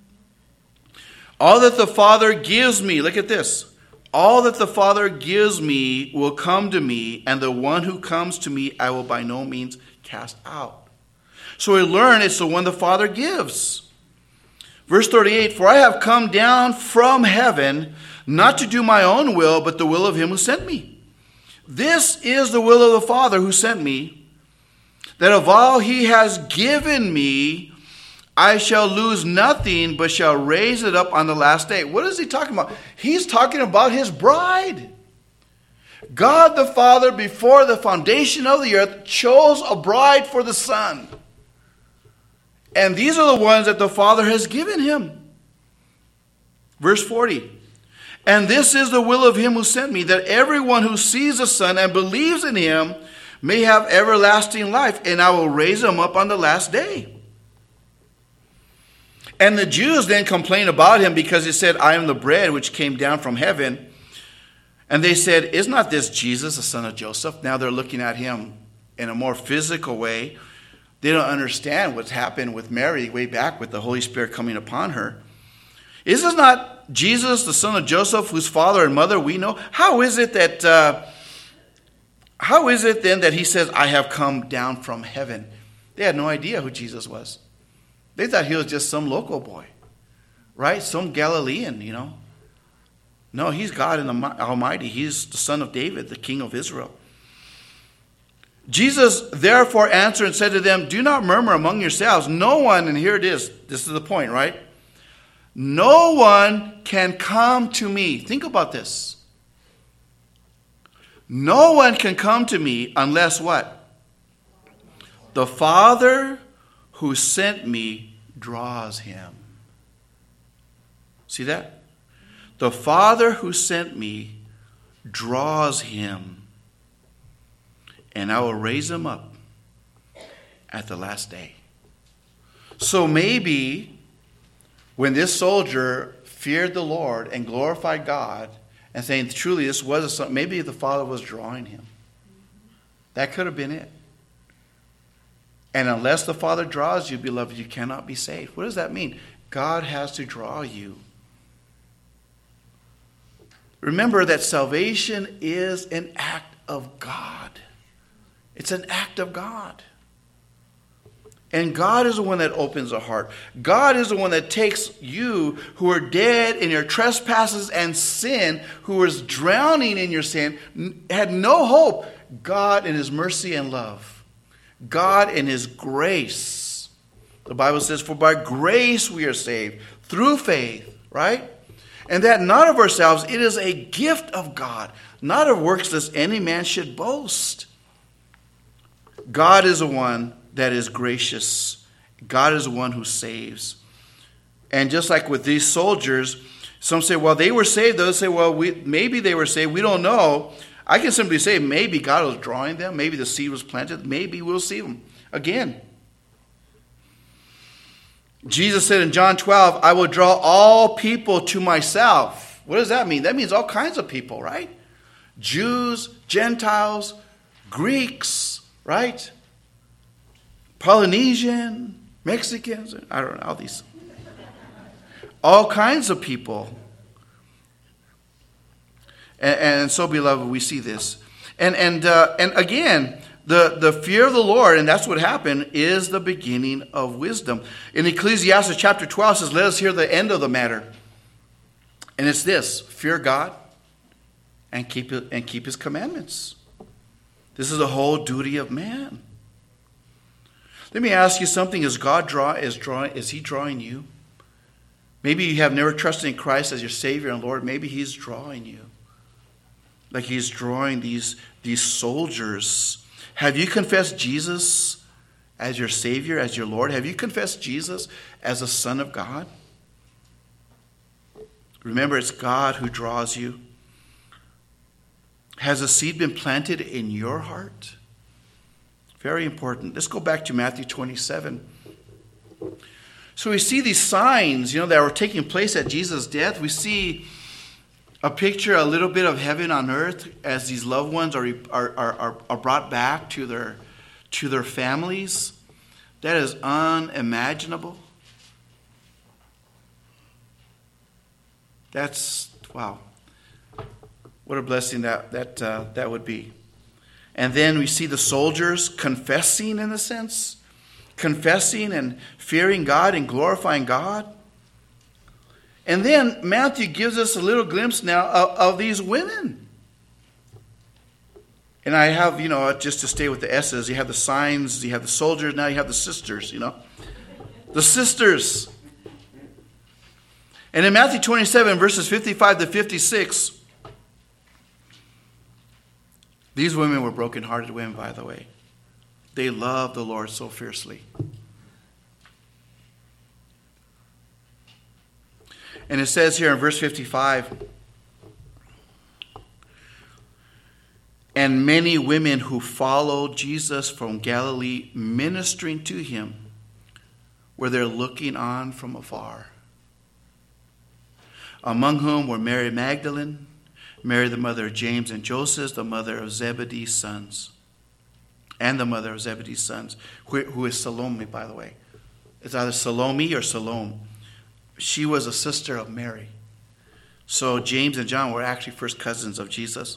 All that the Father gives me, look at this. All that the Father gives me will come to me, and the one who comes to me I will by no means cast out. So we learn it's the one the Father gives. Verse 38, for I have come down from heaven, not to do my own will, but the will of him who sent me. This is the will of the Father who sent me, that of all he has given me, I shall lose nothing, but shall raise it up on the last day. What is he talking about? He's talking about his bride. God the Father, before the foundation of the earth, chose a bride for the Son. And these are the ones that the Father has given him. Verse 40. And this is the will of him who sent me, that everyone who sees the Son and believes in him may have everlasting life, and I will raise him up on the last day. And the Jews then complained about him because he said, I am the bread which came down from heaven. And they said, is not this Jesus, the son of Joseph? Now they're looking at him in a more physical way. They don't understand what's happened with Mary way back with the Holy Spirit coming upon her. Is this not Jesus, the son of Joseph, whose father and mother we know? How is it then that he says, I have come down from heaven? They had no idea who Jesus was. They thought he was just some local boy, right? Some Galilean, No, he's God and the Almighty. He's the son of David, the king of Israel. Jesus therefore answered and said to them, do not murmur among yourselves. No one, and here it is. This is the point, right? No one can come to me. Think about this. No one can come to me unless what? The Father who sent me draws him. See that? The Father who sent me draws him, and I will raise him up at the last day. So maybe when this soldier feared the Lord and glorified God and saying, truly, this was a son, maybe the Father was drawing him. That could have been it. And unless the Father draws you, beloved, you cannot be saved. What does that mean? God has to draw you. Remember that salvation is an act of God. It's an act of God. And God is the one that opens the heart. God is the one that takes you who are dead in your trespasses and sin, who was drowning in your sin, had no hope. God in his mercy and love. God in his grace. The Bible says, for by grace we are saved through faith, right? And that not of ourselves, it is a gift of God, not of works lest any man should boast. God is the one that is gracious. God is the one who saves. And just like with these soldiers, some say, well, they were saved. Others say, well, maybe they were saved. We don't know. I can simply say maybe God was drawing them. Maybe the seed was planted. Maybe we'll see them again. Jesus said in John 12, I will draw all people to myself. What does that mean? That means all kinds of people, right? Jews, Gentiles, Greeks, right? Polynesian, Mexicans, I don't know, all these. All kinds of people. And so, beloved, we see this. And again, the fear of the Lord, and that's what happened, is the beginning of wisdom. In Ecclesiastes chapter 12, it says, let us hear the end of the matter. And it's this: fear God and keep his commandments. This is the whole duty of man. Let me ask you something. Is he drawing you? Maybe you have never trusted in Christ as your Savior and Lord. Maybe he's drawing you. Like he's drawing these soldiers. Have you confessed Jesus as your Savior, as your Lord? Have you confessed Jesus as the Son of God? Remember, it's God who draws you. Has a seed been planted in your heart? Very important. Let's go back to Matthew 27. So we see these signs, that were taking place at Jesus' death. We see a picture, a little bit of heaven on earth as these loved ones are brought back to their families. That is unimaginable. That's, wow. What a blessing that would be. And then we see the soldiers confessing, in a sense. Confessing and fearing God and glorifying God. And then Matthew gives us a little glimpse now of these women. And I have, just to stay with the S's, you have the signs, you have the soldiers, now you have the sisters, The sisters. And in Matthew 27, verses 55 to 56, these women were broken-hearted women, by the way. They loved the Lord so fiercely. And it says here in verse 55, and many women who followed Jesus from Galilee, ministering to him, were there looking on from afar. Among whom were Mary Magdalene, Mary the mother of James and Joseph, the mother of Zebedee's sons, and the mother of Zebedee's sons, who is Salome, by the way. It's either Salome or Salome. She was a sister of Mary. So James and John were actually first cousins of Jesus.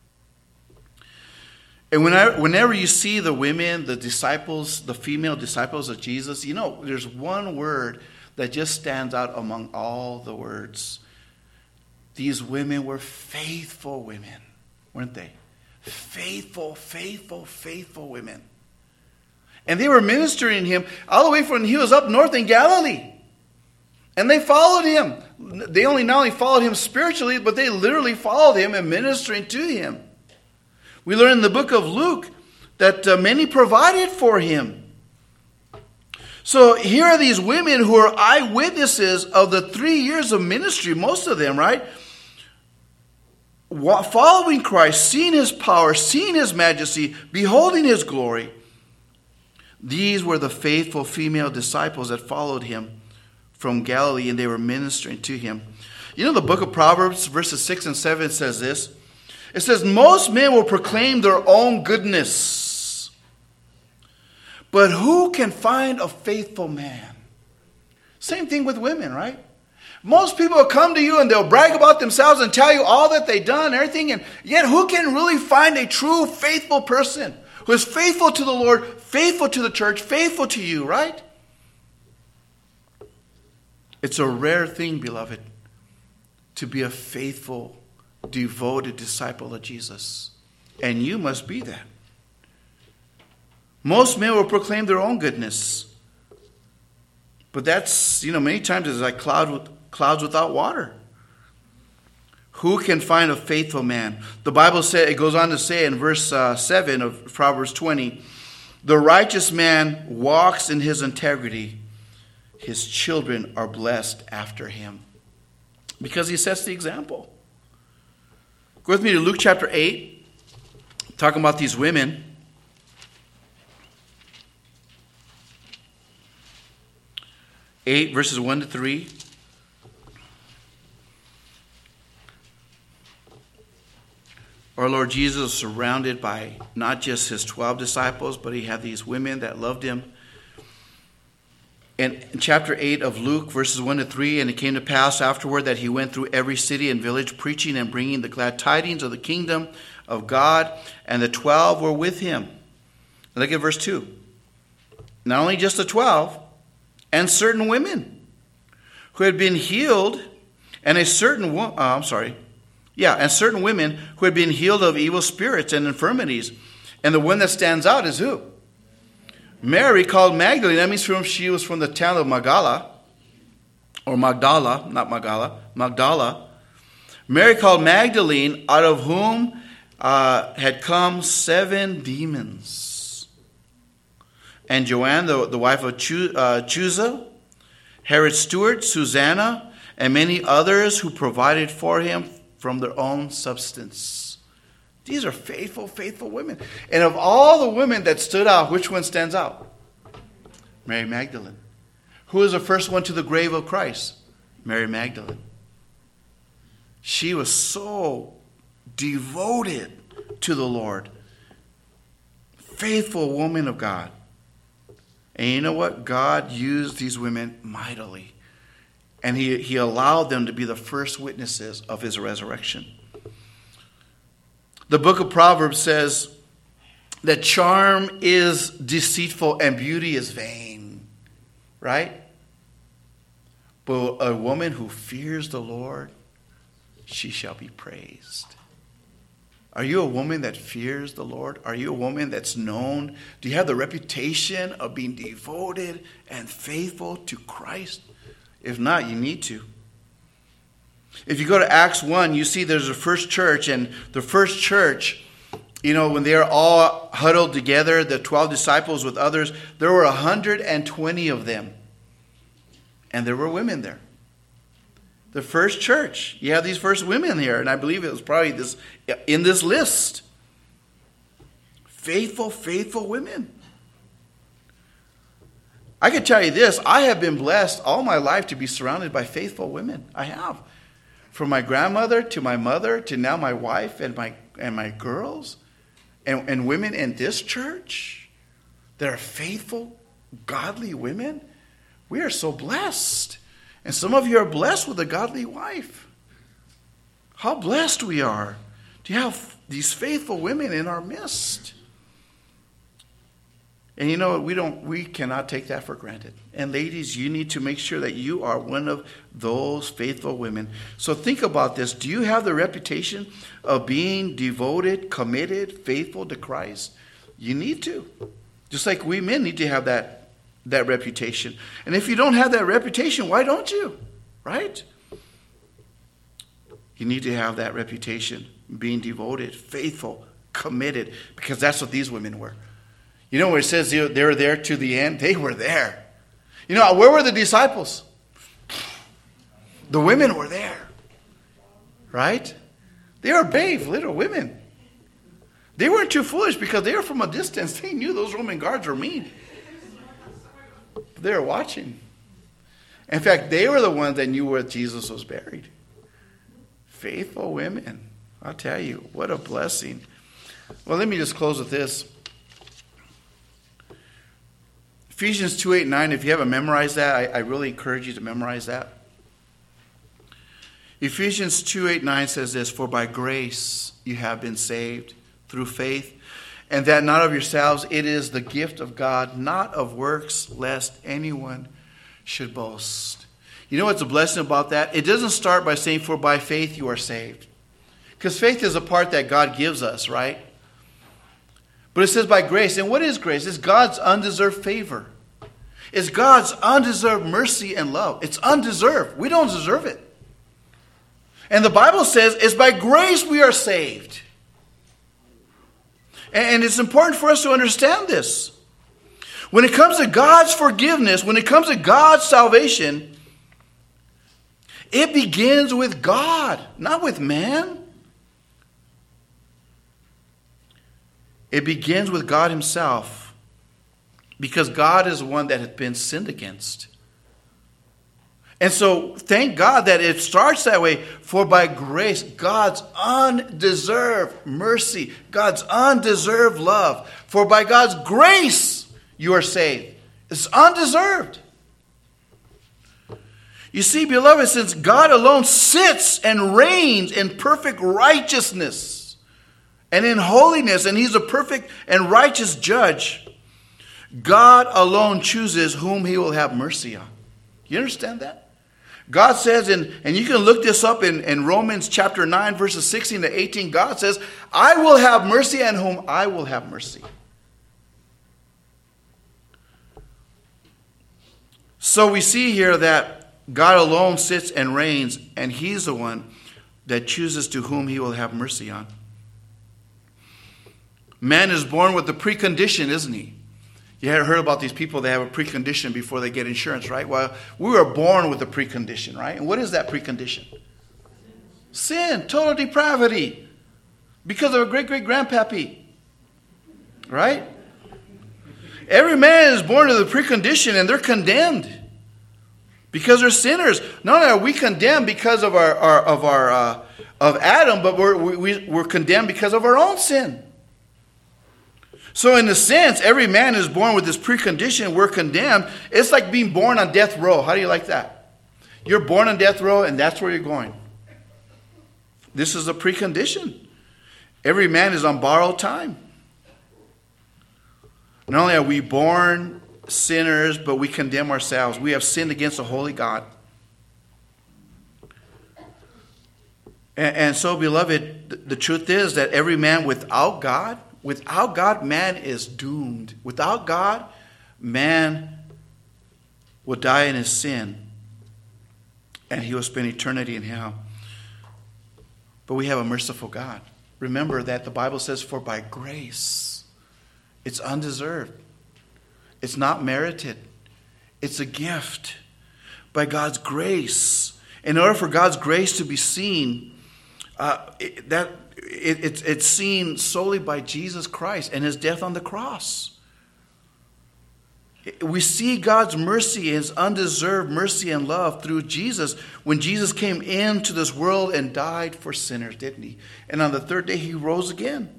And whenever you see the women, the disciples, the female disciples of Jesus, there's one word that just stands out among all the words. These women were faithful women, weren't they? Faithful, faithful, faithful women. And they were ministering him all the way from he was up north in Galilee. And they followed him. They not only followed him spiritually, but they literally followed him and ministering to him. We learn in the book of Luke that many provided for him. So here are these women who are eyewitnesses of the 3 years of ministry, most of them, right? Following Christ, seeing his power, seeing his majesty, beholding his glory. These were the faithful female disciples that followed him from Galilee, and they were ministering to him. You know, the book of Proverbs, verses 6 and 7 says this. It says, most men will proclaim their own goodness, but who can find a faithful man? Same thing with women, right? Most people will come to you and they'll brag about themselves and tell you all that they've done, everything. And yet who can really find a true faithful person who is faithful to the Lord, faithful to the church, faithful to you, right? It's a rare thing, beloved, to be a faithful, devoted disciple of Jesus. And you must be that. Most men will proclaim their own goodness. But that's, many times it's like clouds without water. Who can find a faithful man? The Bible said, it goes on to say in verse 7 of Proverbs 20, the righteous man walks in his integrity. His children are blessed after him. Because he sets the example. Go with me to Luke chapter 8, talking about these women. Verses 1 to 3. Our Lord Jesus was surrounded by not just his 12 disciples, but he had these women that loved him. And in chapter 8 of Luke, verses 1 to 3, and it came to pass afterward that he went through every city and village, preaching and bringing the glad tidings of the kingdom of God, and the 12 were with him. Look at verse 2. Not only just the 12, and certain women who had been healed, and certain women who had been healed of evil spirits and infirmities. And the one that stands out is who? Mary, called Magdalene. That means she was from the town of Magdala. Mary called Magdalene, out of whom had come 7 demons. And Joanne, the wife of Chuza, Herod's steward, Susanna, and many others who provided for him from their own substance. These are faithful, faithful women. And of all the women that stood out, which one stands out? Mary Magdalene. Who was the first one to the grave of Christ? Mary Magdalene. She was so devoted to the Lord. Faithful woman of God. And you know what? God used these women mightily. And he allowed them to be the first witnesses of his resurrection. The book of Proverbs says that charm is deceitful and beauty is vain. Right? But a woman who fears the Lord, she shall be praised. Are you a woman that fears the Lord? Are you a woman that's known? Do you have the reputation of being devoted and faithful to Christ? If not, you need to. If you go to Acts 1, you see there's a first church, and the first church, when they're all huddled together, the 12 disciples with others, there were 120 of them. And there were women there. The first church. You have these first women here, and I believe it was probably in this list. Faithful, faithful women. I can tell you this, I have been blessed all my life to be surrounded by faithful women. I have. From my grandmother to my mother to now my wife and my girls and women in this church that are faithful, godly women. We are so blessed. And some of you are blessed with a godly wife. How blessed we are to have these faithful women in our midst. And we cannot take that for granted. And ladies, you need to make sure that you are one of those faithful women. So think about this. Do you have the reputation of being devoted, committed, faithful to Christ? You need to. Just like we men need to have that reputation. And if you don't have that reputation, why don't you? Right? You need to have that reputation, being devoted, faithful, committed, because that's what these women were. Where it says they were there to the end? They were there. Where were the disciples? The women were there. Right? They were brave little women. They weren't too foolish because they were from a distance. They knew those Roman guards were mean. They were watching. In fact, they were the ones that knew where Jesus was buried. Faithful women. I'll tell you, what a blessing. Well, let me just close with this. Ephesians 2:8-9, if you haven't memorized that, I really encourage you to memorize that. Ephesians 2:8-9 says this, "For by grace you have been saved through faith, and that not of yourselves, it is the gift of God, not of works, lest anyone should boast." You know what's a blessing about that? It doesn't start by saying, "For by faith you are saved." Because faith is a part that God gives us, right? But it says by grace. And what is grace? It's God's undeserved favor. It's God's undeserved mercy and love. It's undeserved. We don't deserve it. And the Bible says it's by grace we are saved. And it's important for us to understand this. When it comes to God's forgiveness, when it comes to God's salvation, it begins with God, not with man. It begins with God himself, because God is the one that has been sinned against. And so thank God that it starts that way. For by grace, God's undeserved mercy, God's undeserved love. For by God's grace, you are saved. It's undeserved. You see, beloved, since God alone sits and reigns in perfect righteousness and in holiness, and he's a perfect and righteous judge, God alone chooses whom he will have mercy on. You understand that? God says, and you can look this up in Romans chapter 9, verses 16 to 18, God says, "I will have mercy on whom I will have mercy." So we see here that God alone sits and reigns, and he's the one that chooses to whom he will have mercy on. Man is born with a precondition, isn't he? You had heard about these people that have a precondition before they get insurance, right? Well, we were born with a precondition, right? And what is that precondition? Sin, total depravity, because of a great-great-grandpappy, right? Every man is born with a precondition, and they're condemned because they're sinners. Not only are we condemned because of of Adam, but we're condemned because of our own sin. So in a sense, every man is born with this precondition. We're condemned. It's like being born on death row. How do you like that? You're born on death row, and that's where you're going. This is a precondition. Every man is on borrowed time. Not only are we born sinners, but we condemn ourselves. We have sinned against a holy God. And so, beloved, the truth is that every man without God, man is doomed. Without God, man will die in his sin, and he will spend eternity in hell. But we have a merciful God. Remember that the Bible says, "For by grace," it's undeserved. It's not merited. It's a gift by God's grace. In order for God's grace to be seen, it's seen solely by Jesus Christ and his death on the cross. We see God's mercy, his undeserved mercy and love through Jesus when Jesus came into this world and died for sinners, didn't he? And on the third day he rose again.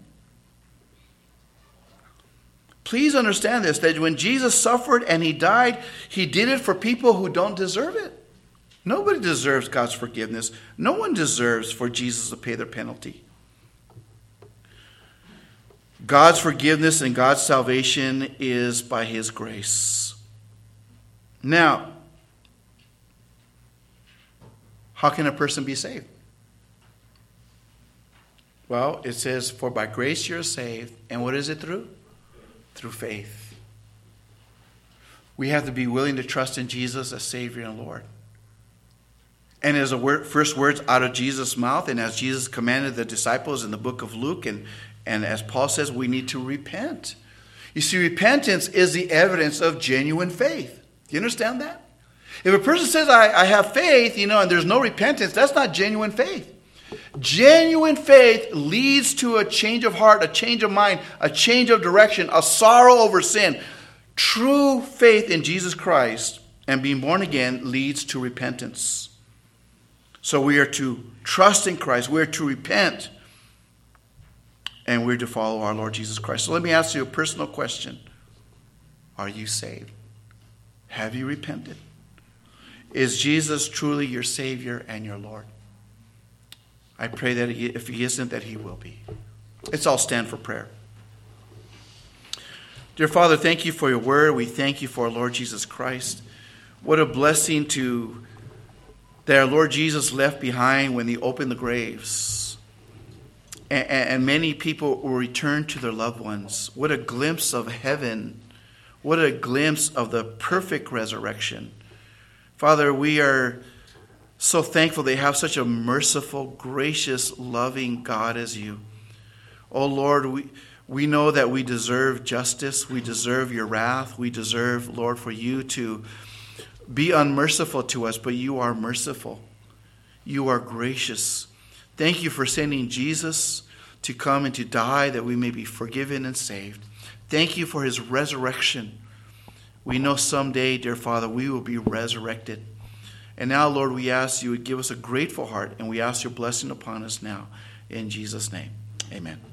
Please understand this, that when Jesus suffered and he died, he did it for people who don't deserve it. Nobody deserves God's forgiveness. No one deserves for Jesus to pay their penalty. God's forgiveness and God's salvation is by his grace. Now, how can a person be saved? Well, it says, "For by grace you're saved." And what is it through? Through faith. We have to be willing to trust in Jesus as Savior and Lord. And as the first words out of Jesus' mouth, and as Jesus commanded the disciples in the book of Luke, and as Paul says, we need to repent. You see, repentance is the evidence of genuine faith. Do you understand that? If a person says, I have faith, and there's no repentance, that's not genuine faith. Genuine faith leads to a change of heart, a change of mind, a change of direction, a sorrow over sin. True faith in Jesus Christ and being born again leads to repentance. So we are to trust in Christ. We are to repent. And we're to follow our Lord Jesus Christ. So let me ask you a personal question. Are you saved? Have you repented? Is Jesus truly your Savior and your Lord? I pray that if he isn't, that he will be. Let's all stand for prayer. Dear Father, thank you for your word. We thank you for our Lord Jesus Christ. What a blessing that our Lord Jesus left behind when he opened the graves. And many people will return to their loved ones. What a glimpse of heaven. What a glimpse of the perfect resurrection. Father, we are so thankful they have such a merciful, gracious, loving God as you. Oh Lord, we know that we deserve justice. We deserve your wrath. We deserve, Lord, for you to be unmerciful to us, but you are merciful. You are gracious. Thank you for sending Jesus to come and to die that we may be forgiven and saved. Thank you for his resurrection. We know someday, dear Father, we will be resurrected. And now, Lord, we ask you would give us a grateful heart, and we ask your blessing upon us now. In Jesus' name, amen.